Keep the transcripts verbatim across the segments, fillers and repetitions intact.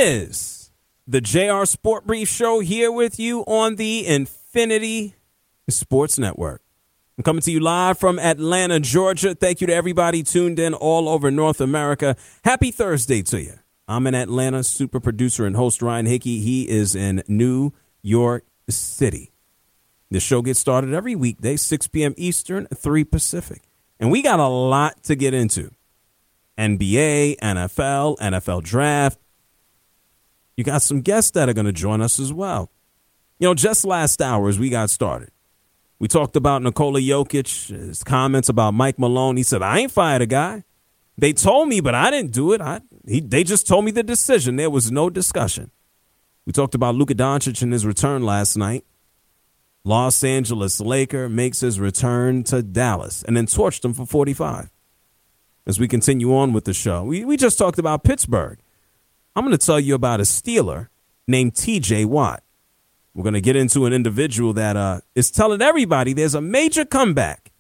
is the J R Sport Brief Show here with you on the Infinity Sports Network. I'm coming to you live from Atlanta, Georgia. Thank you to everybody tuned in all over North America. Happy Thursday to you. I'm in Atlanta, super producer and host Ryan Hickey. He is in New York City. The show gets started every weekday, six p.m. Eastern, three Pacific. And we got a lot to get into. N B A, N F L, N F L Draft. You got some guests that are going to join us as well. You know, just last hour as we got started, we talked about Nikola Jokic, his comments about Mike Malone. He said, I ain't fired a guy. They told me, but I didn't do it. I, he, they just told me the decision. There was no discussion. We talked about Luka Doncic and his return last night. Los Angeles Laker makes his return to Dallas and then torched him for forty-five. As we continue on with the show, we, we just talked about Pittsburgh. I'm going to tell you about a Steeler named T J Watt. We're going to get into an individual that uh, is telling everybody there's a major comeback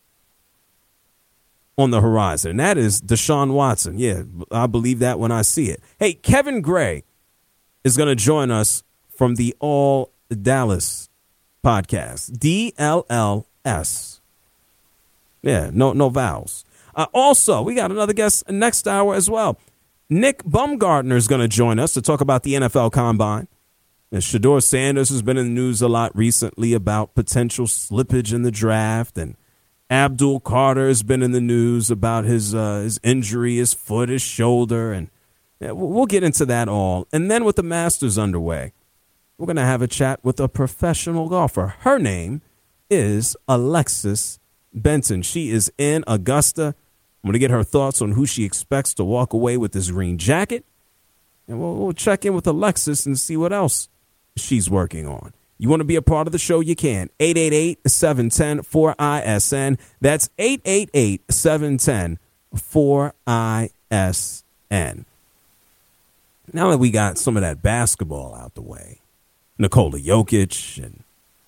on the horizon. And that is Deshaun Watson. Yeah, I believe that when I see it. Hey, Kevin Gray is going to join us from the All Dallas podcast. D L L S. Yeah, no, no vowels. Uh, also, we got another guest next hour as well. Nick Baumgartner is going to join us to talk about the N F L Combine. And Shedeur Sanders has been in the news a lot recently about potential slippage in the draft. And Abdul Carter has been in the news about his uh, his injury, his foot, his shoulder. And yeah, we'll get into that all. And then with the Masters underway, we're going to have a chat with a professional golfer. Her name is Alexis Benton. She is in Augusta. I'm going to get her thoughts on who she expects to walk away with this green jacket. And we'll, we'll check in with Alexis and see what else she's working on. You want to be a part of the show? You can. eight eight eight, seven one zero, four I S N. That's eight eight eight, seven one zero, four I S N. Now that we got some of that basketball out the way, Nikola Jokic and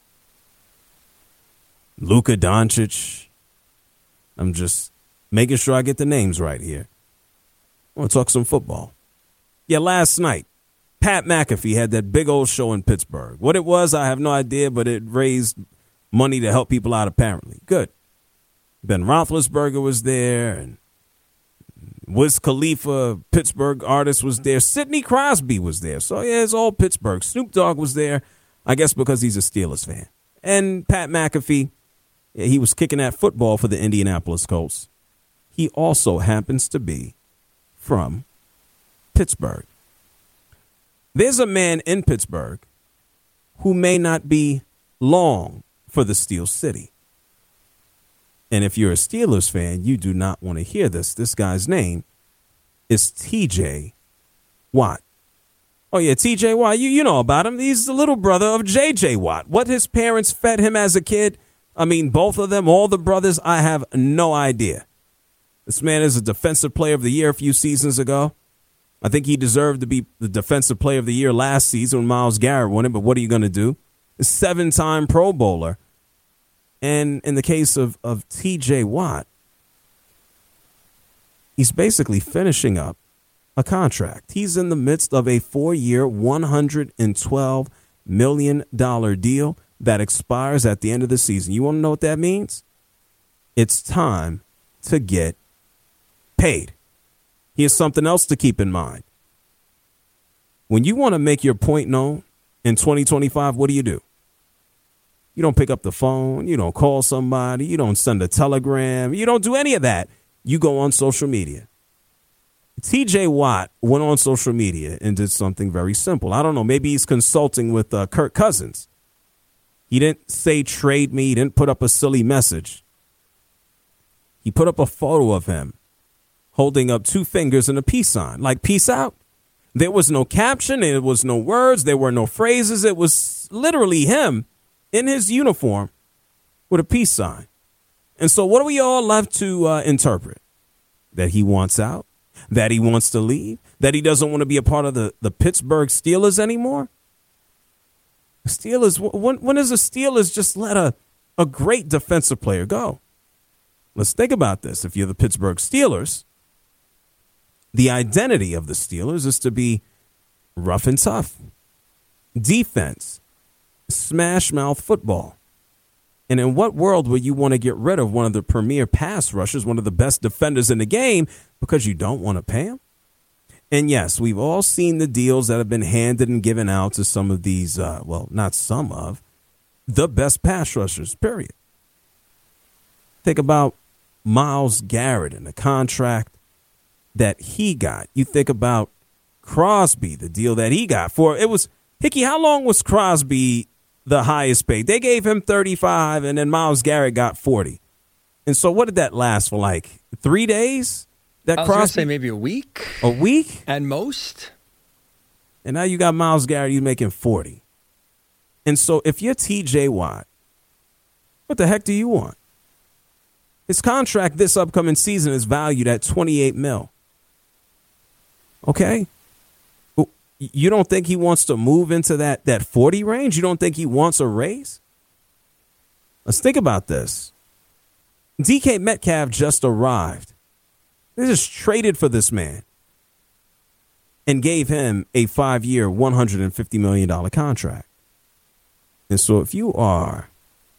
Luka Doncic, I'm just making sure I get the names right here. I want to talk some football. Yeah, last night, Pat McAfee had that big old show in Pittsburgh. What it was, I have no idea, but it raised money to help people out, apparently. Good. Ben Roethlisberger was there, and Wiz Khalifa, Pittsburgh artist, was there. Sidney Crosby was there. So, yeah, it's all Pittsburgh. Snoop Dogg was there, I guess because he's a Steelers fan. And Pat McAfee, yeah, he was kicking that football for the Indianapolis Colts. He also happens to be from Pittsburgh. There's a man in Pittsburgh who may not be long for the Steel City. And if you're a Steelers fan, you do not want to hear this. This guy's name is T J Watt. Oh, yeah, T J Watt, you, you know about him. He's the little brother of J J Watt. What his parents fed him as a kid, I mean, both of them, all the brothers, I have no idea. This man is a defensive player of the year a few seasons ago. I think he deserved to be the defensive player of the year last season when Myles Garrett won it, but what are you going to do? A seven-time Pro Bowler. And in the case of, of T J Watt, he's basically finishing up a contract. He's in the midst of a four-year, one hundred twelve million dollars deal that expires at the end of the season. You want to know what that means? It's time to get paid. Here's something else to keep in mind. When you want to make your point known in twenty twenty-five, what do you do? You don't pick up the phone. You don't call somebody. You don't send a telegram. You don't do any of that. You go on social media. T J Watt went on social media and did something very simple. I don't know. Maybe he's consulting with uh, Kirk Cousins. He didn't say trade me. He didn't put up a silly message. He put up a photo of him holding up two fingers and a peace sign, like peace out. There was no caption. There was no words. There were no phrases. It was literally him in his uniform with a peace sign. And so what are we all left to uh, interpret? That he wants out? That he wants to leave? That he doesn't want to be a part of the, the Pittsburgh Steelers anymore? Steelers, when, when does the Steelers just let a, a great defensive player go? Let's think about this. If you're the Pittsburgh Steelers, the identity of the Steelers is to be rough and tough. Defense, smash mouth football. And in what world would you want to get rid of one of the premier pass rushers, one of the best defenders in the game, because you don't want to pay him? And yes, we've all seen the deals that have been handed and given out to some of these, uh, well, not some of, the best pass rushers, period. Think about Myles Garrett and the contract that he got. You think about Crosby, the deal that he got for, it was, Hickey, how long was Crosby the highest paid? They gave him thirty-five, and then Myles Garrett got forty. And so what did that last for, like three days? That I was Crosby, going to say maybe a week. A week? At most. And now you got Myles Garrett, you making forty. And so if you're T J Watt, what the heck do you want? His contract this upcoming season is valued at twenty-eight mil. Okay? You don't think he wants to move into that, that forty range? You don't think he wants a raise? Let's think about this. D K Metcalf just arrived. They just traded for this man and gave him a five-year, one hundred fifty million dollars contract. And so if you are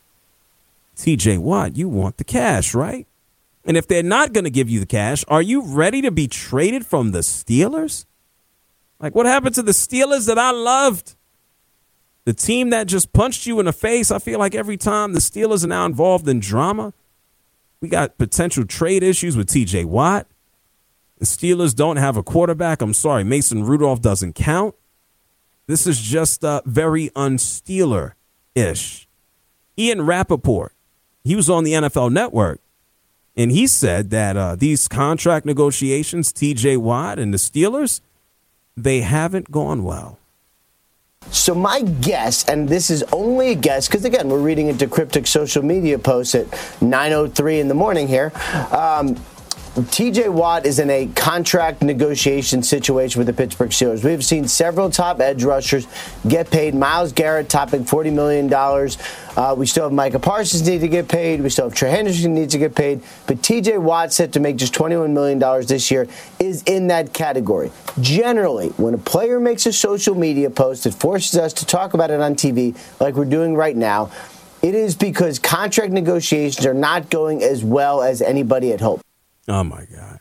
T J Watt, you want the cash, right? And if they're not going to give you the cash, are you ready to be traded from the Steelers? Like, what happened to the Steelers that I loved? The team that just punched you in the face. I feel like every time the Steelers are now involved in drama. We got potential trade issues with T J Watt. The Steelers don't have a quarterback. I'm sorry, Mason Rudolph doesn't count. This is just uh, very un-Steeler-ish. Ian Rappaport, he was on the N F L Network, and he said that uh, these contract negotiations, T J Watt and the Steelers, they haven't gone well. So my guess, and this is only a guess, because again, we're reading into cryptic social media posts at nine oh three in the morning here. Um, T J Watt is in a contract negotiation situation with the Pittsburgh Steelers. We've seen several top edge rushers get paid. Myles Garrett topping forty million dollars. Uh, we still have Micah Parsons need to get paid. We still have Trey Henderson needs to get paid. But T J Watt, set to make just twenty-one million dollars this year, is in that category. Generally, when a player makes a social media post that forces us to talk about it on T V, like we're doing right now, it is because contract negotiations are not going as well as anybody had hoped. Oh, my God.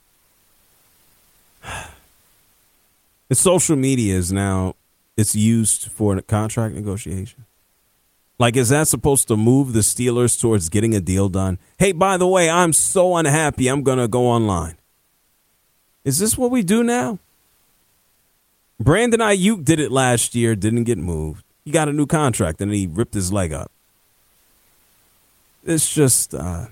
The social media is now, it's used for a contract negotiation. Like, is that supposed to move the Steelers towards getting a deal done? Hey, by the way, I'm so unhappy, I'm going to go online. Is this what we do now? Brandon Ayuk did it last year, didn't get moved. He got a new contract, and he ripped his leg up. It's just... Uh,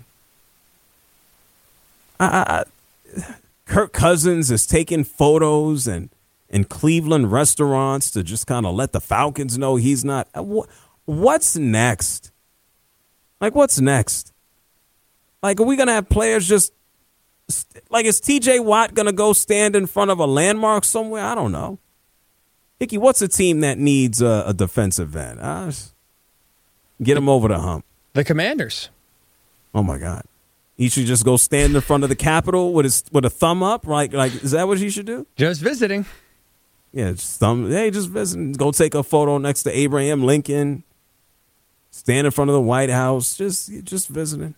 I, I, Kirk Cousins is taking photos and in Cleveland restaurants to just kind of let the Falcons know he's not. What's next? Like, what's next? Like, are we going to have players just like, is T J Watt going to go stand in front of a landmark somewhere? I don't know. Hickey, what's a team that needs a, a defensive end? Uh, get him over the hump. The Commanders. Oh, my God. He should just go stand in front of the Capitol with his with a thumb up, right? Like, is that what he should do? Just visiting. Yeah, just thumb. Hey, just visiting. Go take a photo next to Abraham Lincoln. Stand in front of the White House. Just, just visiting.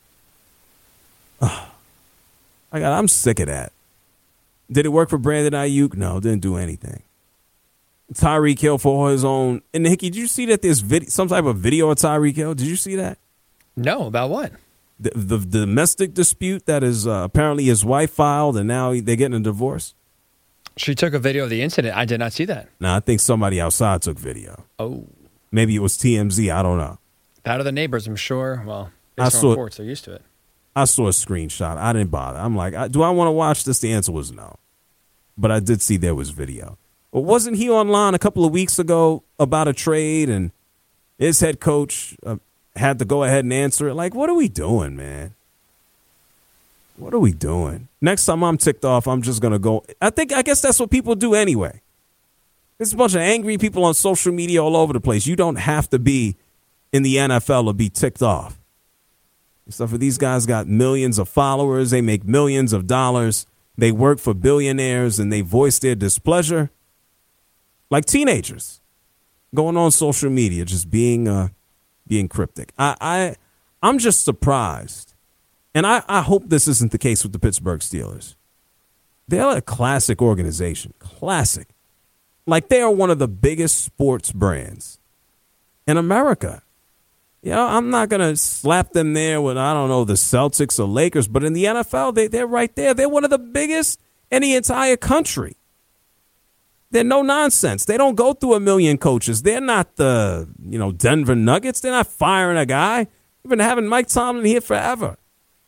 Oh, I got. I'm sick of that. Did it work for Brandon Ayuk? No, didn't do anything. Tyreek Hill for his own. And Hickey, did you see that there's video, some type of video of Tyreek Hill? Did you see that? No, about what? The, the, the domestic dispute that is uh, apparently his wife filed, and now they're getting a divorce. She took a video of the incident. I did not see that. No, I think somebody outside took video. Oh. Maybe it was T M Z. I don't know. That are the neighbors, I'm sure. Well, I based on saw, reports, they're used to it. I saw a screenshot. I didn't bother. I'm like, I, do I want to watch this? The answer was no. But I did see there was video. But wasn't he online a couple of weeks ago about a trade, and his head coach uh, had to go ahead and answer it? Like, what are we doing, man? What are we doing? Next time I'm ticked off, I'm just going to go. I think, I guess that's what people do anyway. There's a bunch of angry people on social media all over the place. You don't have to be in the N F L to be ticked off. So for these guys got millions of followers. They make millions of dollars. They work for billionaires, and they voice their displeasure. like teenagers going on social media, just being uh, being cryptic. I, I, I'm just surprised. And I, I hope this isn't the case with the Pittsburgh Steelers. They're a classic organization. Classic. Like, they are one of the biggest sports brands in America. You know, I'm not going to slap them there with, I don't know, the Celtics or Lakers, but in the N F L, they, they're right there. They're one of the biggest in the entire country. They're no nonsense. They don't go through a million coaches. They're not the, you know, Denver Nuggets. They're not firing a guy. They've been having Mike Tomlin here forever.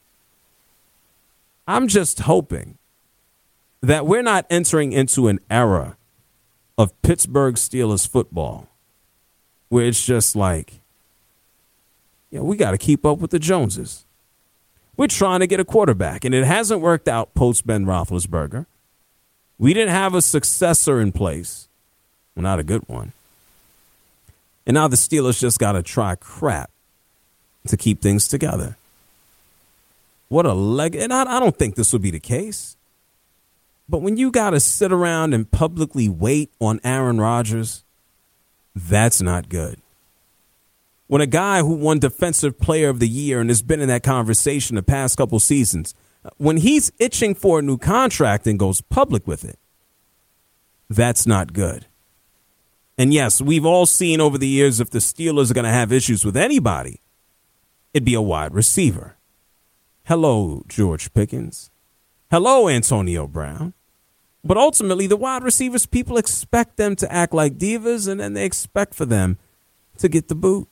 I'm just hoping that we're not entering into an era of Pittsburgh Steelers football where it's just like, you know, we got to keep up with the Joneses. We're trying to get a quarterback, and it hasn't worked out post Ben Roethlisberger. We didn't have a successor in place. Well, not a good one. And now the Steelers just got to try crap to keep things together. What a leg. And I, I don't think this will be the case. But when you got to sit around and publicly wait on Aaron Rodgers, that's not good. When a guy who won Defensive Player of the Year and has been in that conversation the past couple seasons, when he's itching for a new contract and goes public with it, that's not good. And yes, we've all seen over the years if the Steelers are going to have issues with anybody, it'd be a wide receiver. Hello, George Pickens. Hello, Antonio Brown. But ultimately, the wide receivers, people expect them to act like divas, and then they expect for them to get the boot.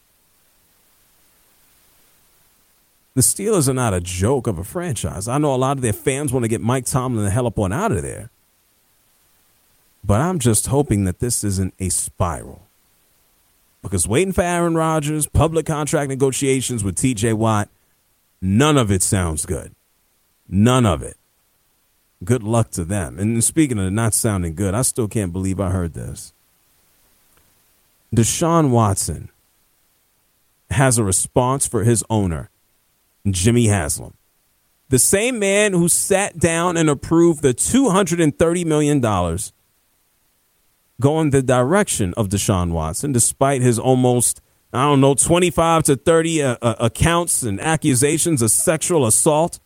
The Steelers are not a joke of a franchise. I know a lot of their fans want to get Mike Tomlin the hell up on out of there. But I'm just hoping that this isn't a spiral. Because waiting for Aaron Rodgers, public contract negotiations with T J Watt, none of it sounds good. None of it. Good luck to them. And speaking of not sounding good, I still can't believe I heard this. Deshaun Watson has a response for his owner, Jimmy Haslam, the same man who sat down and approved the two hundred thirty million dollars going the direction of Deshaun Watson, despite his almost, I don't know, twenty-five to thirty uh, uh, accounts and accusations of sexual assault.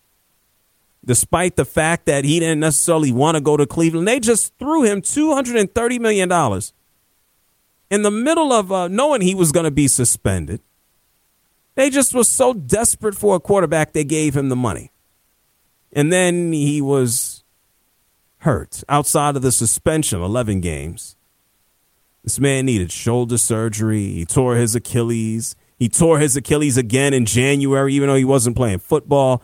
Despite the fact that he didn't necessarily want to go to Cleveland, they just threw him two hundred thirty million dollars in the middle of uh, knowing he was going to be suspended. They just were so desperate for a quarterback, they gave him the money. And then he was hurt outside of the suspension, eleven games. This man needed shoulder surgery. He tore his Achilles. He tore his Achilles again in January, even though he wasn't playing football.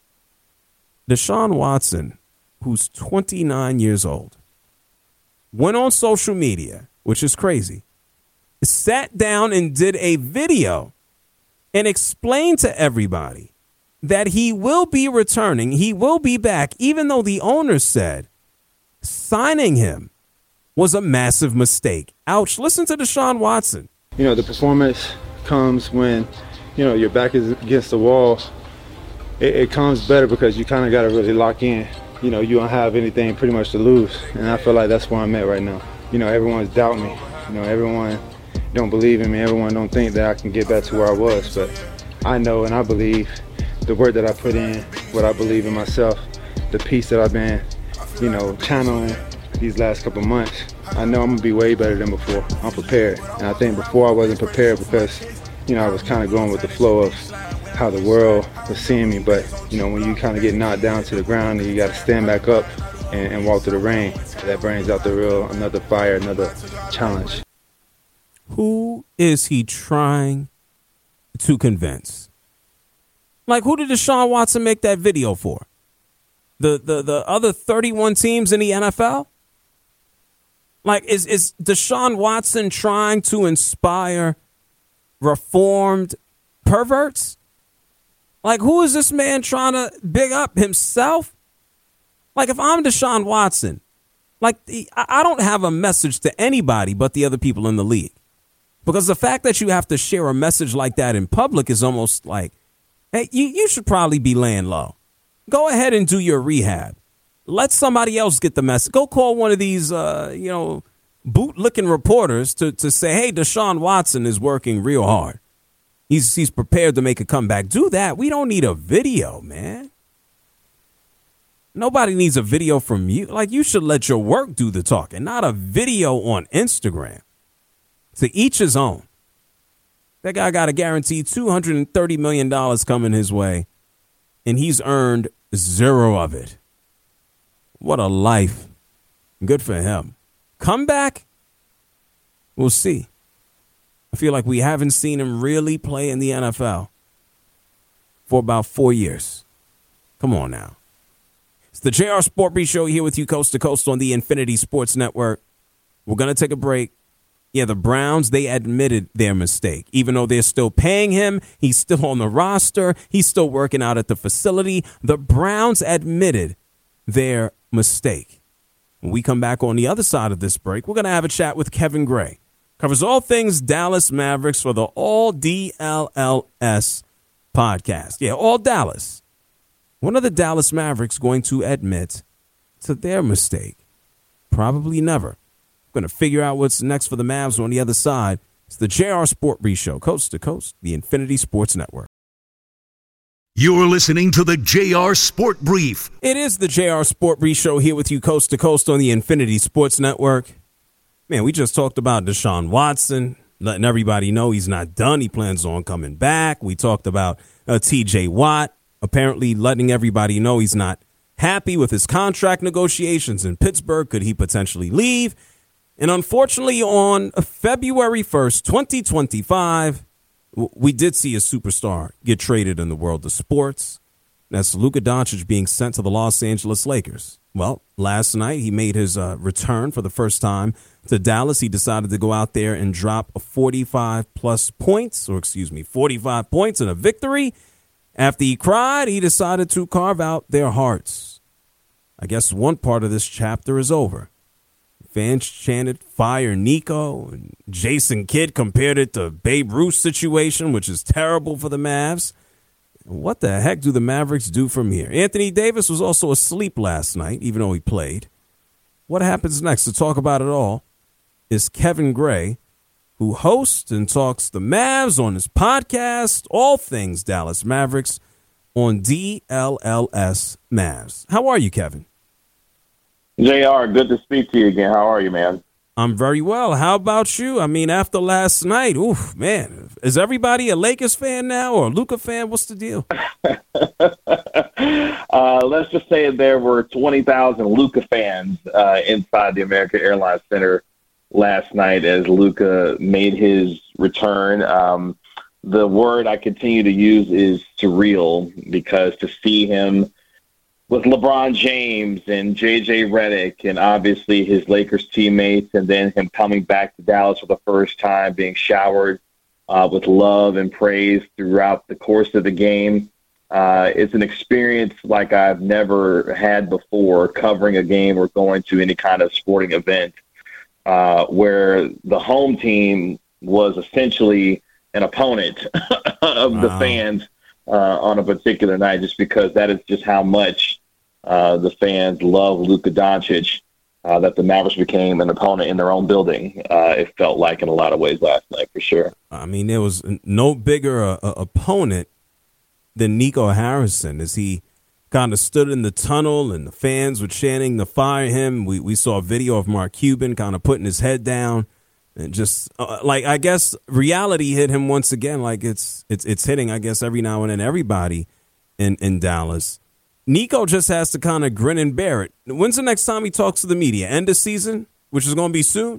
Deshaun Watson, who's twenty-nine years old, went on social media, which is crazy, sat down and did a video and explained to everybody that he will be returning, he will be back, even though the owner said signing him was a massive mistake. Ouch. Listen to Deshaun Watson. You know, the performance comes when, you know, your back is against the wall. It, it comes better because you kind of got to really lock in. You know, you don't have anything pretty much to lose. And I feel like that's where I'm at right now. You know, everyone's doubting me. You know, everyone don't believe in me. Everyone don't think that I can get back to where I was. But I know and I believe the work that I put in, what I believe in myself, the peace that I've been, you know, channeling these last couple months, I know I'm going to be way better than before. I'm prepared. And I think before I wasn't prepared because, you know, I was kind of going with the flow of how the world was seeing me. But, you know, when you kind of get knocked down to the ground and you got to stand back up and, and walk through the rain, that brings out the real, another fire, another challenge. Who is he trying to convince? Like, who did Deshaun Watson make that video for? The the the other thirty-one teams in the N F L? Like, is, is Deshaun Watson trying to inspire reformed perverts? Like, who is this man trying to big up himself? Like, if I'm Deshaun Watson, like, I don't have a message to anybody but the other people in the league. Because the fact that you have to share a message like that in public is almost like, hey, you, you should probably be laying low. Go ahead and do your rehab. Let somebody else get the message. Go call one of these, uh, you know, bootlicking reporters to, to say, hey, Deshaun Watson is working real hard. He's he's prepared to make a comeback. Do that. We don't need a video, man. Nobody needs a video from you. Like, you should let your work do the talking, not a video on Instagram. To each his own. That guy got a guaranteed two hundred thirty million dollars coming his way, and he's earned zero of it. What a life. Good for him. Come back? We'll see. I feel like we haven't seen him really play in the N F L for about four years. Come on now. It's the J R Sport Brief Show here with you coast to coast on the Infinity Sports Network. We're going to take a break. Yeah, the Browns, they admitted their mistake. Even though they're still paying him, he's still on the roster, he's still working out at the facility. The Browns admitted their mistake. When we come back on the other side of this break, we're going to have a chat with Kevin Gray. Covers all things Dallas Mavericks for the All D L L S podcast. Yeah, All Dallas. When are the Dallas Mavericks going to admit to their mistake? Probably never. We're going to figure out what's next for the Mavs on the other side. It's the J R Sport Brief Show, coast to coast, the Infinity Sports Network. You're listening to the J R Sport Brief. It is the J R Sport Brief Show here with you coast to coast on the Infinity Sports Network. Man, we just talked about Deshaun Watson, letting everybody know he's not done. He plans on coming back. We talked about uh, T J Watt, apparently letting everybody know he's not happy with his contract negotiations in Pittsburgh. Could he potentially leave? And unfortunately, on February first, twenty twenty-five, we did see a superstar get traded in the world of sports. That's Luka Doncic being sent to the Los Angeles Lakers. Well, last night he made his uh, return for the first time to Dallas. He decided to go out there and drop a forty-five plus points, or excuse me, forty-five points in a victory. After he cried, he decided to carve out their hearts. I guess one part of this chapter is over. Fans chanted, fire Nico, and Jason Kidd compared it to Babe Ruth's situation, which is terrible for the Mavs. What the heck do the Mavericks do from here? Anthony Davis was also asleep last night, even though he played. What happens next? To talk about it all is Kevin Gray, who hosts and talks the Mavs on his podcast, all things Dallas Mavericks, on D L L S Mavs. How are you, Kevin? J R, good to speak to you again. How are you, man? I'm very well. How about you? I mean, after last night, oof, man, is everybody a Lakers fan now or a Luka fan? What's the deal? uh, let's just say there were twenty thousand Luka fans uh, inside the American Airlines Center last night as Luka made his return. Um, the word I continue to use is surreal, because to see him with LeBron James and J J Redick and obviously his Lakers teammates, and then him coming back to Dallas for the first time, being showered uh, with love and praise throughout the course of the game. Uh, it's an experience like I've never had before, covering a game or going to any kind of sporting event uh, where the home team was essentially an opponent of wow. the fans uh, on a particular night, just because that is just how much Uh, the fans love Luka Doncic, uh, that the Mavericks became an opponent in their own building. Uh, it felt like in a lot of ways last night, for sure. I mean, there was no bigger uh, opponent than Nico Harrison, as he kind of stood in the tunnel and the fans were chanting to fire him. We we saw a video of Mark Cuban kind of putting his head down and just uh, like, I guess reality hit him once again. Like it's it's it's hitting, I guess, every now and then everybody in, in Dallas. Nico just has to kind of grin and bear it. When's the next time he talks to the media? End of season, which is going to be soon?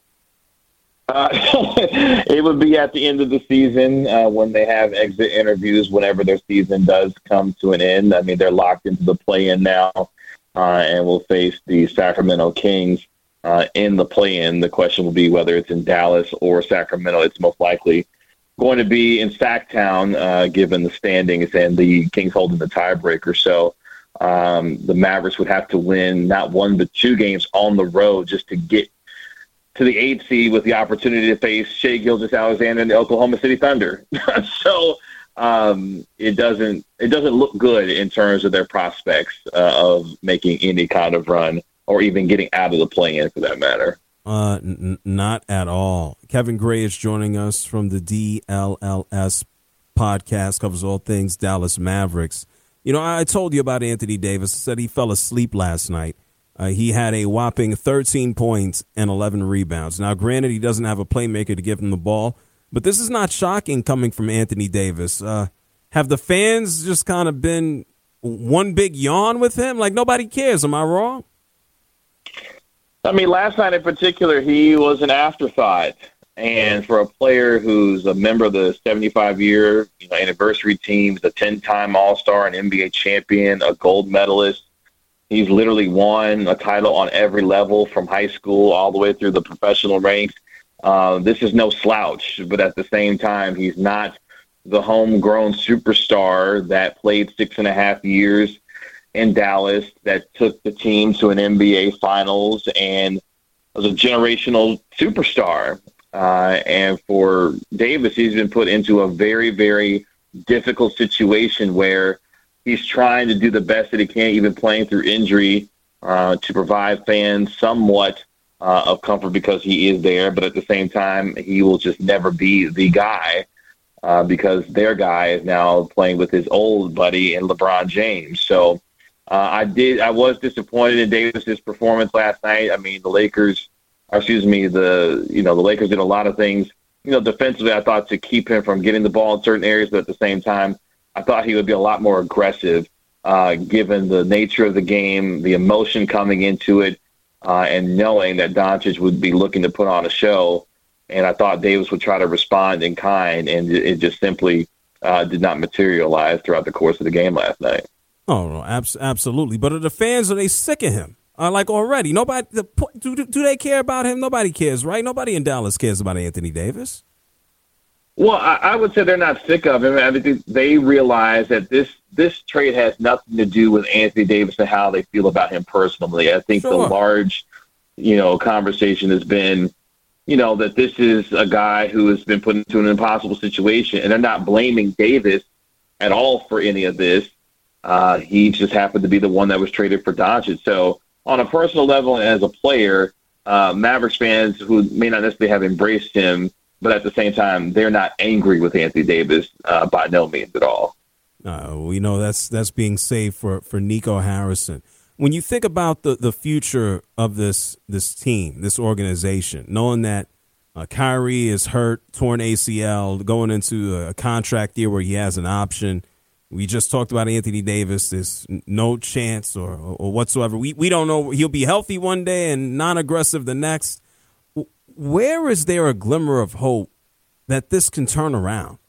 Uh, it would be at the end of the season uh, when they have exit interviews, whenever their season does come to an end. I mean, they're locked into the play-in now uh, and will face the Sacramento Kings uh, in the play-in. The question will be whether it's in Dallas or Sacramento. It's most likely going to be in Sacktown, uh, given the standings and the Kings holding the tiebreaker. So um, the Mavericks would have to win not one but two games on the road just to get to the eighth seed, with the opportunity to face Shai Gilgeous-Alexander and the Oklahoma City Thunder. so um, it doesn't it doesn't look good in terms of their prospects uh, of making any kind of run or even getting out of the play-in, for that matter. Uh, n- not at all. Kevin Gray is joining us from the D L L S podcast, covers all things Dallas Mavericks. You know, I told you about Anthony Davis. I said he fell asleep last night. Uh, he had a whopping thirteen points and eleven rebounds. Now, granted, he doesn't have a playmaker to give him the ball, but this is not shocking coming from Anthony Davis. Uh, have the fans just kind of been one big yawn with him? Like, nobody cares. Am I wrong? I mean, last night in particular, he was an afterthought. And for a player who's a member of the seventy-five-year you know, anniversary team, he's a ten-time All-Star, an N B A champion, a gold medalist, he's literally won a title on every level from high school all the way through the professional ranks. Uh, this is no slouch, but at the same time, he's not the homegrown superstar that played six and a half years in Dallas, that took the team to an N B A Finals and was a generational superstar. Uh, and for Davis, he's been put into a very, very difficult situation where he's trying to do the best that he can, even playing through injury, uh, to provide fans somewhat uh, of comfort because he is there. But at the same time, he will just never be the guy uh, because their guy is now playing with his old buddy in LeBron James. So uh, I did. I was disappointed in Davis's performance last night. I mean, the Lakers, or excuse me, the you know the Lakers did a lot of things, you know, defensively. I thought to keep him from getting the ball in certain areas, but at the same time, I thought he would be a lot more aggressive, uh, given the nature of the game, the emotion coming into it, uh, and knowing that Doncic would be looking to put on a show. And I thought Davis would try to respond in kind, and it just simply uh, did not materialize throughout the course of the game last night. Oh, no, abs- absolutely. But are the fans, are they sick of him? Uh, like already, nobody. The, do do they care about him? Nobody cares, right? Nobody in Dallas cares about Anthony Davis. Well, I, I would say they're not sick of him. I mean, they realize that this this trade has nothing to do with Anthony Davis and how they feel about him personally. I think Sure. the large, you know, conversation has been, you know, that this is a guy who has been put into an impossible situation, and they're not blaming Davis at all for any of this. Uh, he just happened to be the one that was traded for Doncic. So on a personal level and as a player, uh, Mavericks fans who may not necessarily have embraced him, but at the same time, they're not angry with Anthony Davis uh, by no means at all. Uh, we know that's that's being saved for, for Nico Harrison. When you think about the, the future of this this team, this organization, knowing that uh, Kyrie is hurt, torn A C L, going into a contract year where he has an option. We just talked about Anthony Davis. There's no chance or, or whatsoever. We we don't know. He'll be healthy one day and non-aggressive the next. Where is there a glimmer of hope that this can turn around?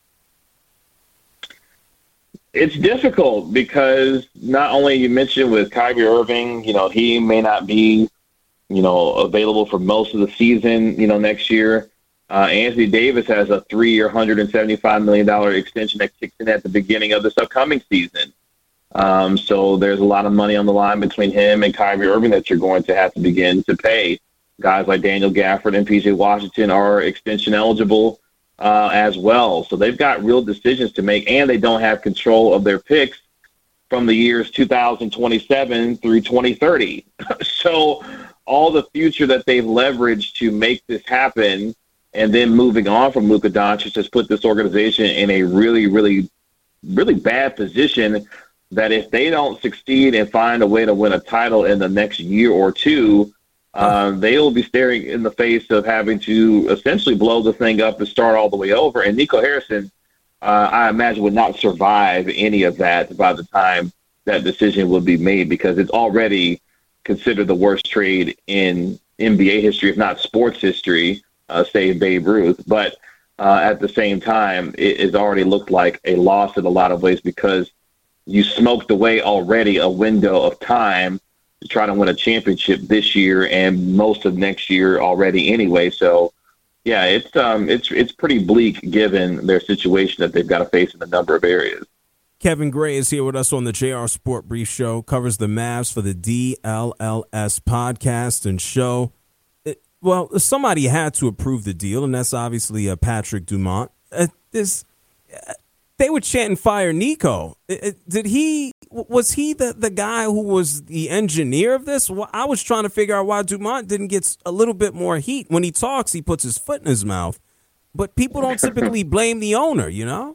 It's difficult because not only you mentioned with Kyrie Irving, you know, he may not be, you know, available for most of the season, you know, next year. Uh, Anthony Davis has a three-year, one hundred seventy-five million dollars extension that kicks in at the beginning of this upcoming season. Um, so there's a lot of money on the line between him and Kyrie Irving that you're going to have to begin to pay. Guys like Daniel Gafford and P J Washington are extension eligible uh, as well. So they've got real decisions to make, and they don't have control of their picks from the years two thousand twenty-seven through twenty thirty. So all the future that they've leveraged to make this happen, and then moving on from Luka Doncic, has put this organization in a really, really, really bad position that if they don't succeed and find a way to win a title in the next year or two, uh, they will be staring in the face of having to essentially blow the thing up and start all the way over. And Nico Harrison, uh, I imagine, would not survive any of that by the time that decision will be made, because it's already considered the worst trade in N B A history, if not sports history. Uh, say Babe Ruth, but uh, at the same time, it has already looked like a loss in a lot of ways, because you smoked away already a window of time to try to win a championship this year and most of next year already anyway. So, yeah, it's um, it's it's pretty bleak given their situation that they've got to face in a number of areas. Kevin Gray is here with us on the J R Sport Brief Show, covers the Mavs for the D L L S podcast and show. Well, somebody had to approve the deal, and that's obviously uh, Patrick Dumont. Uh, this, uh, they were chanting "Fire Nico." Did he? Was he the, the guy who was the engineer of this? Well, I was trying to figure out why Dumont didn't get a little bit more heat. When he talks, he puts his foot in his mouth. But people don't typically blame the owner, you know?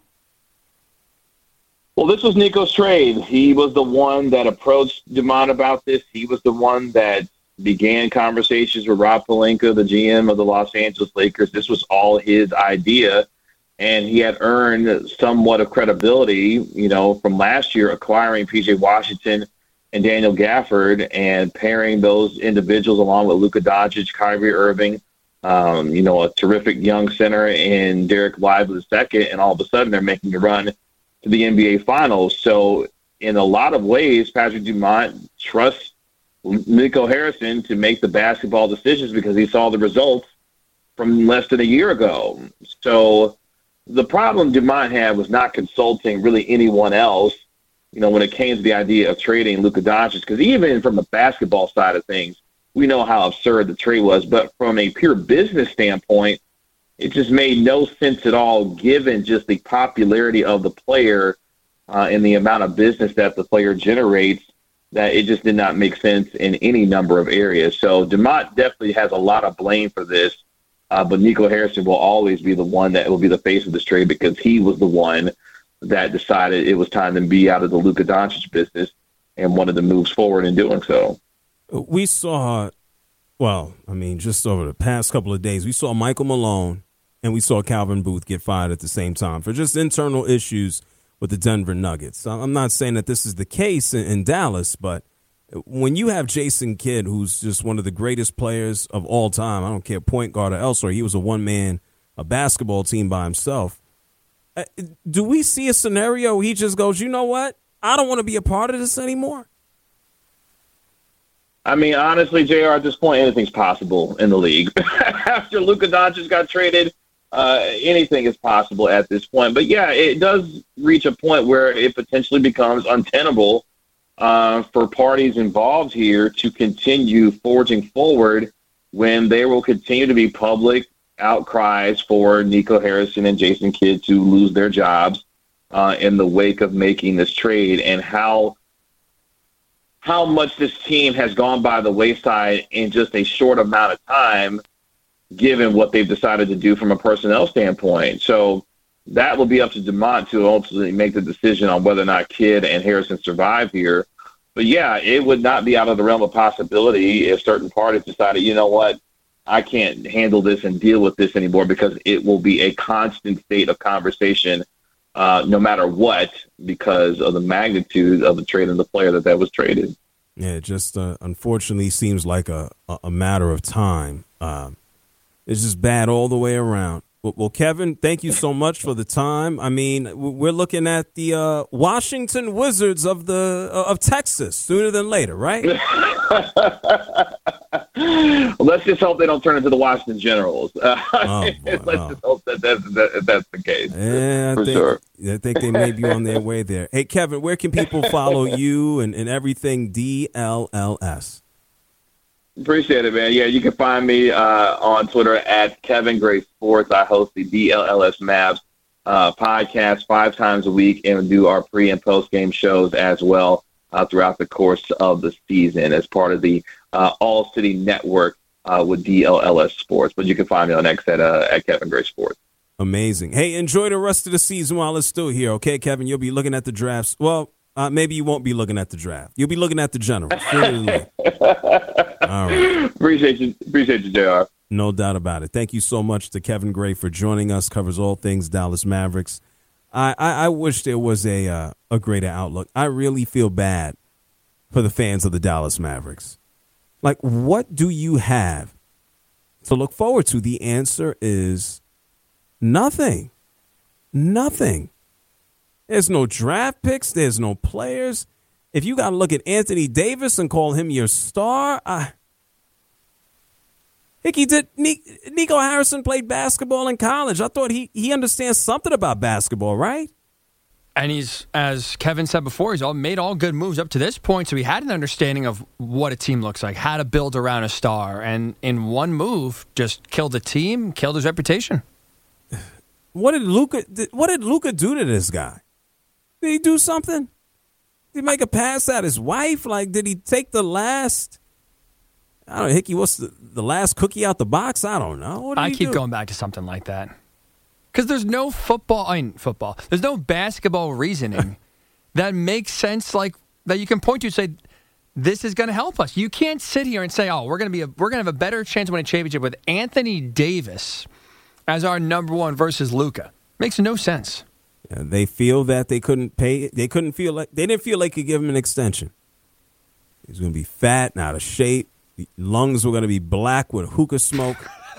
Well, this was Nico's trade. He was the one that approached Dumont about this. He was the one that began conversations with Rob Pelinka, the G M of the Los Angeles Lakers. This was all his idea. And he had earned somewhat of credibility, you know, from last year acquiring P J Washington and Daniel Gafford and pairing those individuals along with Luka Doncic, Kyrie Irving, um, you know, a terrific young center in Derek Lively the second, and all of a sudden they're making a run to the N B A Finals. So in a lot of ways, Patrick Dumont trusts Nico Harrison to make the basketball decisions because he saw the results from less than a year ago. So the problem Dumont had was not consulting really anyone else, you know, when it came to the idea of trading Luka Doncic, because even from the basketball side of things, we know how absurd the trade was. But from a pure business standpoint, it just made no sense at all, given just the popularity of the player uh, and the amount of business that the player generates, that it just did not make sense in any number of areas. So Dumont definitely has a lot of blame for this. Uh, but Nico Harrison will always be the one that will be the face of this trade because he was the one that decided it was time to be out of the Luka Doncic business and wanted to move forward in doing so. We saw, well, I mean, just over the past couple of days, we saw Michael Malone and we saw Calvin Booth get fired at the same time for just internal issues with the Denver Nuggets. I'm not saying that this is the case in, in Dallas, but when you have Jason Kidd, who's just one of the greatest players of all time, I don't care, point guard or elsewhere, he was a one-man a basketball team by himself. Uh, do we see a scenario where he just goes, you know what, I don't want to be a part of this anymore? I mean, honestly, J R, at this point, anything's possible in the league. After Luka Doncic got traded, uh, anything is possible at this point. But, yeah, it does reach a point where it potentially becomes untenable Uh, for parties involved here to continue forging forward when there will continue to be public outcries for Nico Harrison and Jason Kidd to lose their jobs uh, in the wake of making this trade, and how how much this team has gone by the wayside in just a short amount of time, given what they've decided to do from a personnel standpoint. So that will be up to Dumont to ultimately make the decision on whether or not Kidd and Harrison survive here. But, yeah, it would not be out of the realm of possibility if certain parties decided, you know what, I can't handle this and deal with this anymore, because it will be a constant state of conversation uh, no matter what, because of the magnitude of the trade and the player that that was traded. Yeah, it just uh, unfortunately seems like a, a matter of time. Um, it's just bad all the way around. Well, Kevin, thank you so much for the time. I mean, we're looking at the uh, Washington Wizards of the uh, of Texas sooner than later, right? Well, let's just hope they don't turn into the Washington Generals. Uh, oh, boy, let's oh. just hope that that's, that, that's the case. Yeah, for I think, sure. I think they may be on their way there. Hey, Kevin, where can people follow you and, and everything D L L S? Appreciate it, man. Yeah, you can find me uh, on Twitter at Kevin Gray Sports. I host the D L L S Mavs uh, podcast five times a week and do our pre- and post-game shows as well uh, throughout the course of the season as part of the uh, All-City Network uh, with D L L S Sports. But you can find me on X at, uh, at Kevin Gray Sports. Amazing. Hey, enjoy the rest of the season while it's still here, okay, Kevin? You'll be looking at the drafts. Well, Uh, maybe you won't be looking at the draft. You'll be looking at the Generals. All right. Appreciate you, appreciate you, J R. No doubt about it. Thank you so much to Kevin Gray for joining us. Covers all things Dallas Mavericks. I, I, I wish there was a uh, a greater outlook. I really feel bad for the fans of the Dallas Mavericks. Like, what do you have to look forward to? The answer is nothing. Nothing. There's no draft picks. There's no players. If you got to look at Anthony Davis and call him your star, I, Hickey, did Nico Harrison played basketball in college? I thought he, he understands something about basketball, right? And he's, as Kevin said before, he's all made all good moves up to this point, so he had an understanding of what a team looks like, how to build around a star, and in one move, just killed the team, killed his reputation. What did Luka? What did Luka do to this guy? Did he do something? Did he make a pass at his wife? Like, did he take the last? I don't know, Hickey. What's the, the last cookie out the box? I don't know. What did I he keep do? going back to something like that because there's no football. I mean, football. There's no basketball reasoning that makes sense. Like that you can point to and say, this is going to help us. You can't sit here and say, "Oh, we're going to be a, we're going to have a better chance of winning a championship with Anthony Davis as our number one versus Luka." Makes no sense. Yeah, they feel that they couldn't pay. They couldn't feel like they didn't feel like they could give him an extension. He's going to be fat and out of shape. The lungs were going to be black with hookah smoke.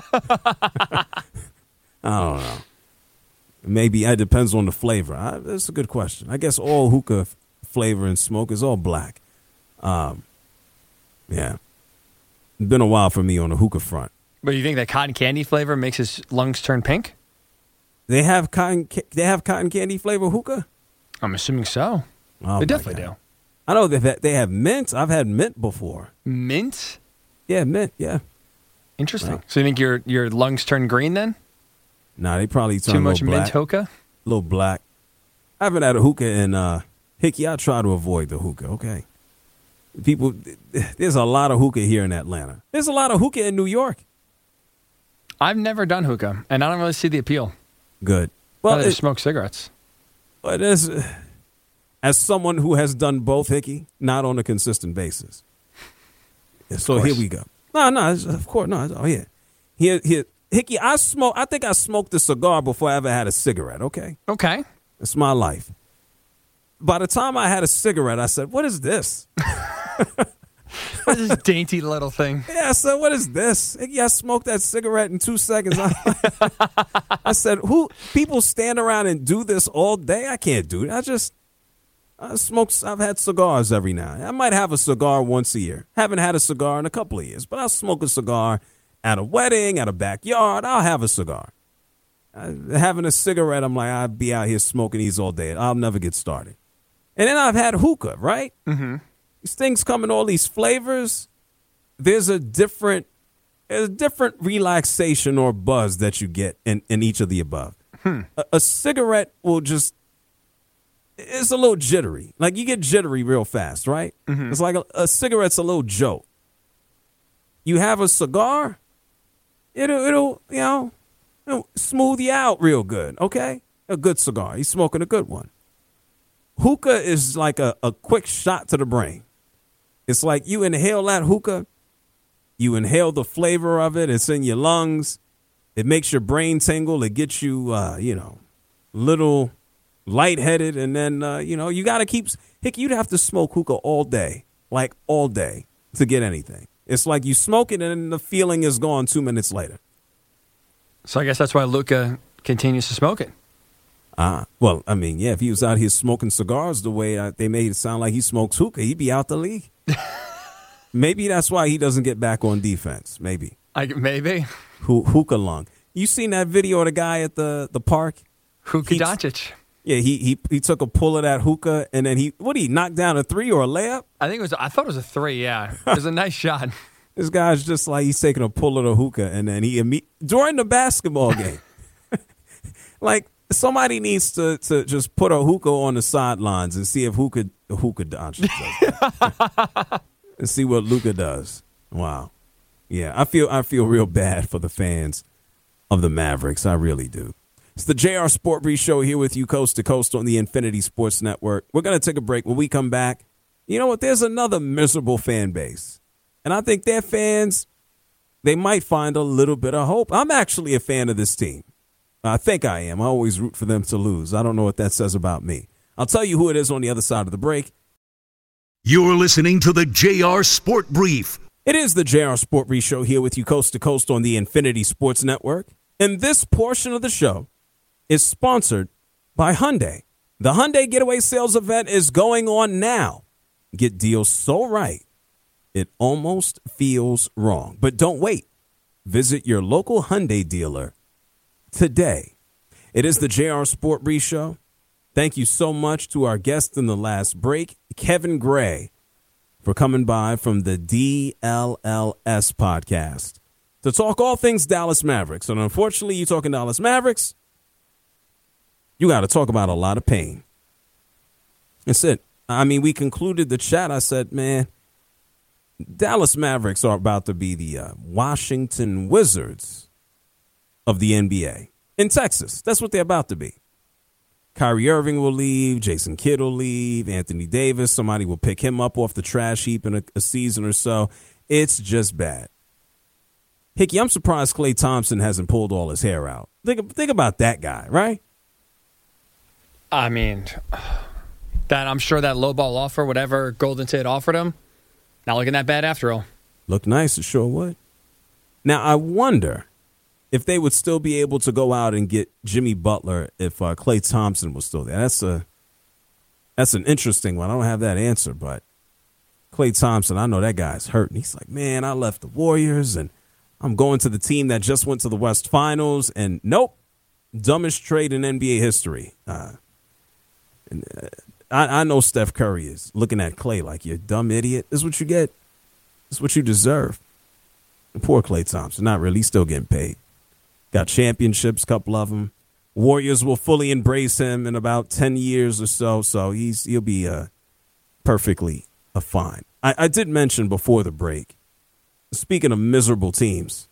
I don't know. Maybe it depends on the flavor. I, that's a good question. I guess all hookah f- flavor and smoke is all black. Um, yeah. It's been a while for me on the hookah front. But you think that cotton candy flavor makes his lungs turn pink? They have cotton. They have cotton candy flavor hookah. I'm assuming so. Oh, they definitely God. do. I know they have, they have mint. I've had mint before. Mint? Yeah, mint. Yeah. Interesting. Wow. So you think your your lungs turn green then? Nah, they probably turn Too a much little mint black. hookah? A little black. I haven't had a hookah in uh, Hickey. I try to avoid the hookah. Okay. People, there's a lot of hookah here in Atlanta. There's a lot of hookah in New York. I've never done hookah, and I don't really see the appeal. Good. Well, Well, I it, just smoke cigarettes. but as as someone who has done both, Hickey, not on a consistent basis. So here we go. No, no, it's- of course, no. it's- Oh yeah, here, here, Hickey. I smoke. I think I smoked a cigar before I ever had a cigarette. Okay, Okay. it's my life. By the time I had a cigarette, I said, "What is this?" What is this dainty little thing? Yeah, I said, "What is this?" Hickey, I smoked that cigarette in two seconds. I, I said, "Who people stand around and do this all day? I can't do it. I just." I smoke. I've had cigars every now. I might have a cigar once a year. Haven't had a cigar in a couple of years, but I'll smoke a cigar at a wedding, at a backyard. I'll have a cigar. Uh, having a cigarette, I'm like, I'd be out here smoking these all day. I'll never get started. And then I've had hookah, right? Mm-hmm. These things come in all these flavors. There's a different, there's a different relaxation or buzz that you get in, in each of the above. Hmm. A, a cigarette will just. It's a little jittery. Like you get jittery real fast, right? Mm-hmm. It's like a, a cigarette's a little joke. You have a cigar, it'll, it'll, you know, it'll smooth you out real good, okay? A good cigar. He's smoking a good one. Hookah is like a, a quick shot to the brain. It's like you inhale that hookah, you inhale the flavor of it, it's in your lungs, it makes your brain tingle, it gets you, uh, you know, little... lightheaded, and then, uh, you know, you got to keep... Hick, you'd have to smoke hookah all day, like all day, to get anything. It's like you smoke it, and the feeling is gone two minutes later. So I guess that's why Luka continues to smoke it. Uh, well, I mean, yeah, if he was out here smoking cigars the way uh, they made it sound like he smokes hookah, he'd be out the league. Maybe that's why he doesn't get back on defense. Maybe. I, maybe. Ho- hookah lung. You seen that video of the guy at the, the park? Hookah He- Doncic. Yeah, he, he he took a pull of that hookah, and then he, what, he knocked down a three or a layup? I think it was, I thought it was a three, yeah. It was a nice shot. This guy's just like he's taking a pull of the hookah, and then he imme- during the basketball game, like somebody needs to, to just put a hookah on the sidelines and see if hookah hookah Doncic does that. And see what Luka does. Wow, yeah, I feel I feel real bad for the fans of the Mavericks. I really do. It's the J R Sport Brief Show here with you coast to coast on the Infinity Sports Network. We're going to take a break. When we come back, you know what? There's another miserable fan base. And I think their fans, they might find a little bit of hope. I'm actually a fan of this team. I think I am. I always root for them to lose. I don't know what that says about me. I'll tell you who it is on the other side of the break. You're listening to the J R Sport Brief. It is the J R Sport Brief Show here with you coast to coast on the Infinity Sports Network. And this portion of the show is sponsored by Hyundai. The Hyundai Getaway Sales Event is going on now. Get deals so right, it almost feels wrong. But don't wait. Visit your local Hyundai dealer today. It is the J R Sport Brief Show. Thank you so much to our guest in the last break, Kevin Gray, for coming by from the D L L S podcast to talk all things Dallas Mavericks. And unfortunately, you're talking Dallas Mavericks. You got to talk about a lot of pain. That's it. I mean, we concluded the chat. I said, man, Dallas Mavericks are about to be the uh, Washington Wizards of the N B A in Texas. That's what they're about to be. Kyrie Irving will leave. Jason Kidd will leave. Anthony Davis, somebody will pick him up off the trash heap in a, a season or so. It's just bad. Hickey, I'm surprised Klay Thompson hasn't pulled all his hair out. Think, think about that guy, right? I mean, that I'm sure that lowball offer, whatever Golden State offered him, not looking that bad after all. Looked nice, it sure would. Now, I wonder if they would still be able to go out and get Jimmy Butler if uh, Klay Thompson was still there. That's a that's an interesting one. I don't have that answer, but Klay Thompson, I know that guy's hurt. And he's like, man, I left the Warriors, and I'm going to the team that just went to the West Finals, and nope, dumbest trade in N B A history. Uh, and, uh, I, I know Steph Curry is looking at Klay like, you dumb idiot. This is what you get. This is what you deserve. And poor Klay Thompson, not really, he's still getting paid. Got championships, couple of them. Warriors will fully embrace him in about ten years or so, so he's he'll be uh, perfectly uh, fine. I, I did mention before the break, speaking of miserable teams,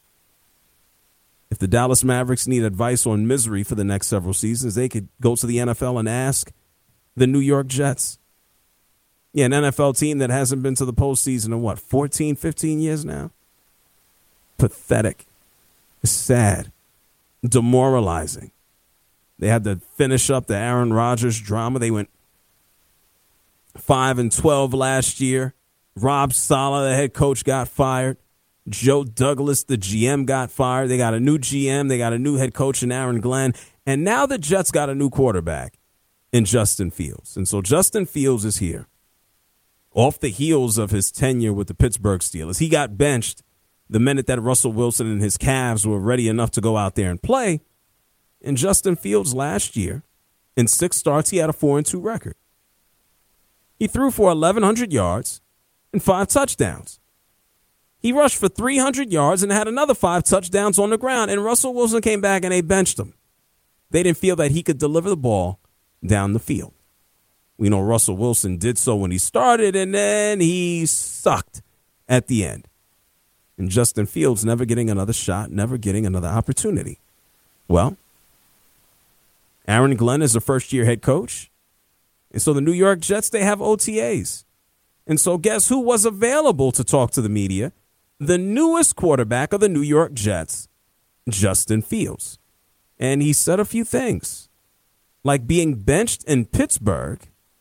if the Dallas Mavericks need advice on misery for the next several seasons, they could go to the N F L and ask the New York Jets. Yeah, an N F L team that hasn't been to the postseason in, what, fourteen, fifteen years now? Pathetic. It's sad. Demoralizing. They had to finish up the Aaron Rodgers drama. They went five and twelve last year. Rob Saleh, the head coach, got fired. Joe Douglas, the G M, got fired. They got a new G M. They got a new head coach in Aaron Glenn. And now the Jets got a new quarterback in Justin Fields. And so Justin Fields is here off the heels of his tenure with the Pittsburgh Steelers. He got benched the minute that Russell Wilson and his Cavs were ready enough to go out there and play. And Justin Fields last year, in six starts, he had a four and two record. He threw for eleven hundred yards and five touchdowns. He rushed for three hundred yards and had another five touchdowns on the ground. And Russell Wilson came back and they benched him. They didn't feel that he could deliver the ball down the field. We know Russell Wilson did so when he started, and then he sucked at the end. And Justin Fields never getting another shot, never getting another opportunity. Well, Aaron Glenn is a first-year head coach. And so the New York Jets, they have O T As. And so guess who was available to talk to the media? The newest quarterback of the New York Jets, Justin Fields. And he said a few things, like being benched in Pittsburgh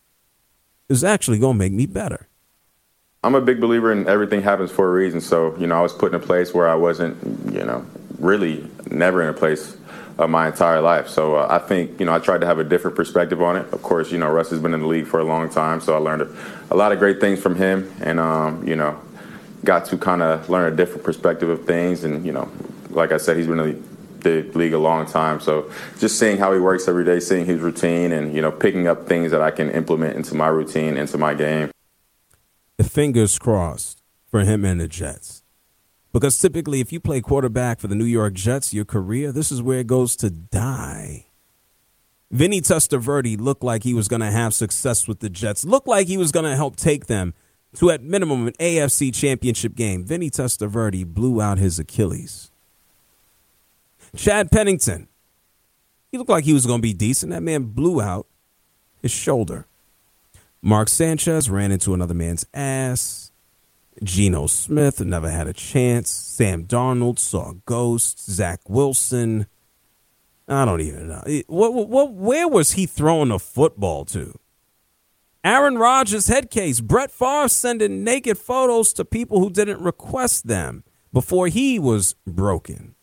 is actually going to make me better. I'm a big believer in everything happens for a reason. So, you know, I was put in a place where I wasn't, you know, really never in a place of my entire life. So uh, I think, you know, I tried to have a different perspective on it. Of course, you know, Russ has been in the league for a long time, so I learned a, a lot of great things from him and, um, you know, got to kind of learn a different perspective of things. And, you know, like I said, he's been in the league a long time. So just seeing how he works every day, seeing his routine and, you know, picking up things that I can implement into my routine, into my game. Fingers crossed for him and the Jets. Because typically if you play quarterback for the New York Jets, your career, this is where it goes to die. Vinny Testaverde looked like he was going to have success with the Jets. Looked like he was going to help take them to, at minimum, an A F C championship game. Vinny Testaverde blew out his Achilles. Chad Pennington, he looked like he was going to be decent. That man blew out his shoulder. Mark Sanchez ran into another man's ass. Geno Smith never had a chance. Sam Darnold saw ghosts. Zach Wilson. I don't even know. What, what, where was he throwing the football to? Aaron Rodgers' head case. Brett Favre sending naked photos to people who didn't request them before he was broken.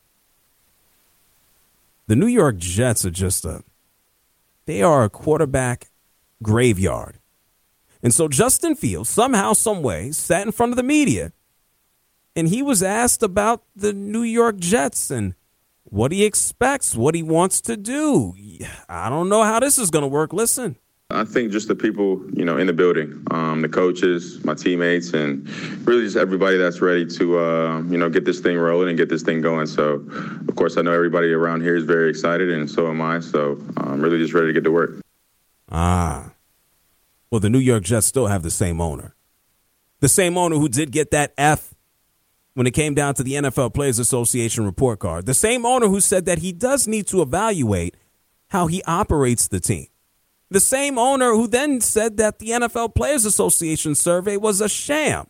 The New York Jets are just a, they are a quarterback graveyard. And so Justin Fields, somehow, some way, sat in front of the media, and he was asked about the New York Jets and what he expects, what he wants to do. I don't know how this is going to work. Listen. I think just the people, you know, in the building, um, the coaches, my teammates, and really just everybody that's ready to, uh, you know, get this thing rolling and get this thing going. So, of course, I know everybody around here is very excited, and so am I. So I'm really just ready to get to work. Ah. Well, the New York Jets still have the same owner. The same owner who did get that F when it came down to the N F L Players Association report card. The same owner who said that he does need to evaluate how he operates the team. The same owner who then said that the N F L Players Association survey was a sham.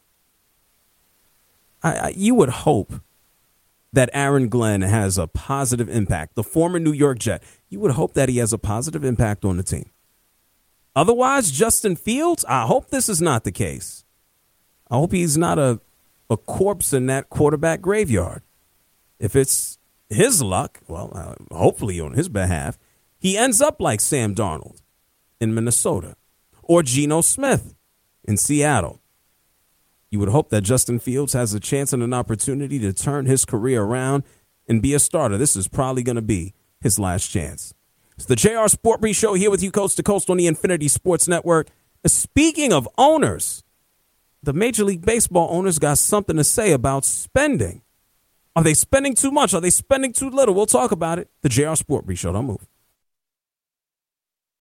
I, I, you would hope that Aaron Glenn has a positive impact, the former New York Jet. You would hope that he has a positive impact on the team. Otherwise, Justin Fields, I hope this is not the case. I hope he's not a, a corpse in that quarterback graveyard. If it's his luck, well, uh, hopefully on his behalf, he ends up like Sam Darnold in Minnesota or Geno Smith in Seattle. You would hope that Justin Fields has a chance and an opportunity to turn his career around and be a starter. This is probably going to be his last chance. It's the J R Sport Brief Show here with you coast to coast on the Infinity Sports Network. Speaking of owners, the Major League Baseball owners got something to say about spending. Are they spending too much? Are they spending too little? We'll talk about it. The J R Sport Brief Show. Don't move.